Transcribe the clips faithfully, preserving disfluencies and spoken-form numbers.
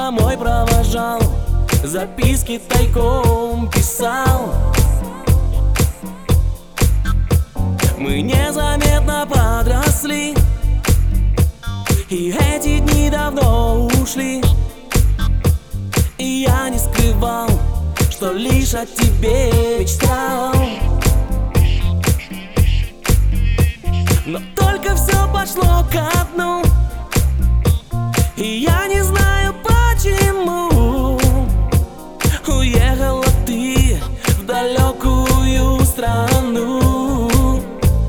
домой провожал, записки тайком писал. Мы незаметно подросли, и эти дни давно ушли. И я не скрывал, что лишь о тебе мечтал. Но только все пошло ко дну, и я не знаю почему. Уехала ты в далекую страну.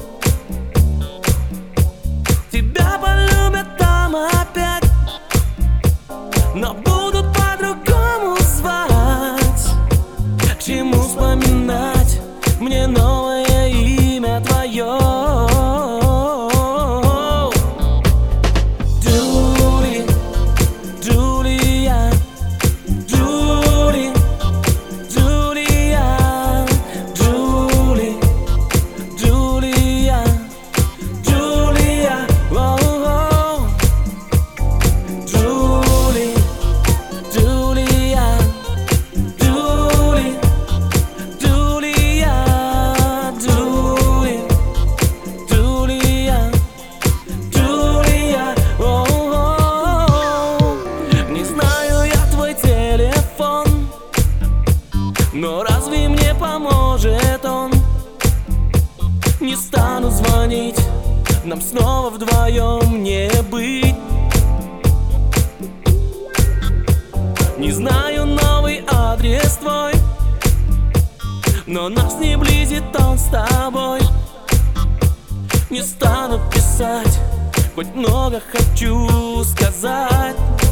Тебя полюбят там опять, но будут по-другому звать. К чему вспоминать мне новое имя твое? Но разве мне поможет он? Не стану звонить, нам снова вдвоем не быть. Не знаю новый адрес твой, но нас не близит он с тобой. Не стану писать, хоть много хочу сказать.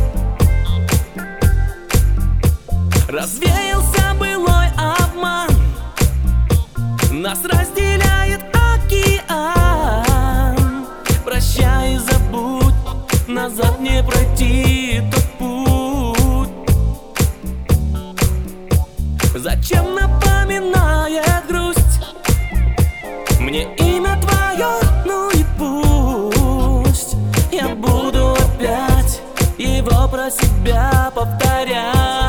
Развеялся былой обман, нас разделяет океан. Прощай и забудь, назад не пройти тот путь. Зачем напоминает грусть мне имя твое? Ну и пусть я буду опять его про себя повторять.